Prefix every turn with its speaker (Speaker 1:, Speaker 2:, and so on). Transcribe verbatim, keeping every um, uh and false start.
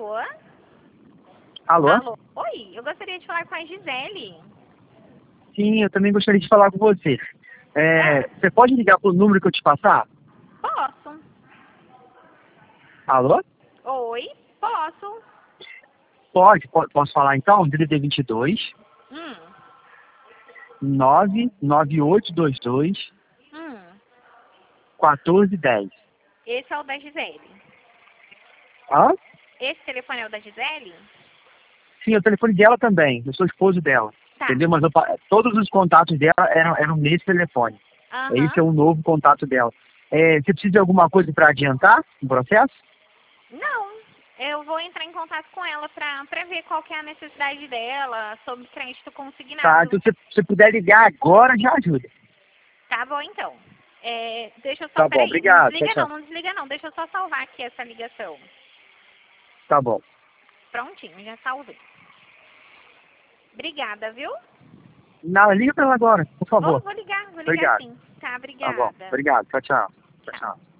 Speaker 1: Alô?
Speaker 2: Alô?
Speaker 1: Alô? Oi, eu gostaria de falar com a Gisele.
Speaker 2: Sim, eu também gostaria de falar com você. É, você pode ligar pro número que eu te passar?
Speaker 1: Posso.
Speaker 2: Alô?
Speaker 1: Oi, posso.
Speaker 2: Pode, po- posso falar então? D D D vinte e dois,
Speaker 1: Hum,
Speaker 2: nove nove oito dois dois,
Speaker 1: hum.
Speaker 2: quatorze dez.
Speaker 1: Esse é o da Gisele.
Speaker 2: Hã?
Speaker 1: Esse telefone é o da Gisele?
Speaker 2: Sim, o telefone dela também. Eu sou esposo dela.
Speaker 1: Tá.
Speaker 2: Entendeu? Mas eu pa- todos os contatos dela eram, eram nesse telefone.
Speaker 1: Aham.
Speaker 2: Esse é um novo contato dela. É, você precisa de alguma coisa para adiantar no processo?
Speaker 1: Não, eu vou entrar em contato com ela pra, pra ver qual que é a necessidade dela sobre crédito consignado.
Speaker 2: Tá, então se você puder ligar agora, já ajuda.
Speaker 1: Tá bom, então. É, deixa eu só,
Speaker 2: Tá bom,
Speaker 1: peraí,
Speaker 2: obrigado.
Speaker 1: não desliga
Speaker 2: Tchau,
Speaker 1: não,
Speaker 2: tchau.
Speaker 1: não desliga não, deixa eu só salvar aqui essa ligação.
Speaker 2: Tá bom.
Speaker 1: Prontinho, já salvei. Obrigada, viu?
Speaker 2: Não, liga para ela agora, por
Speaker 1: Vou,
Speaker 2: favor.
Speaker 1: vou ligar, vou ligar
Speaker 2: Obrigado.
Speaker 1: sim. Tá,
Speaker 2: Tá bom.
Speaker 1: obrigada.
Speaker 2: Obrigado. Tchau, tchau. Tchau,
Speaker 1: Tchau.
Speaker 2: tchau.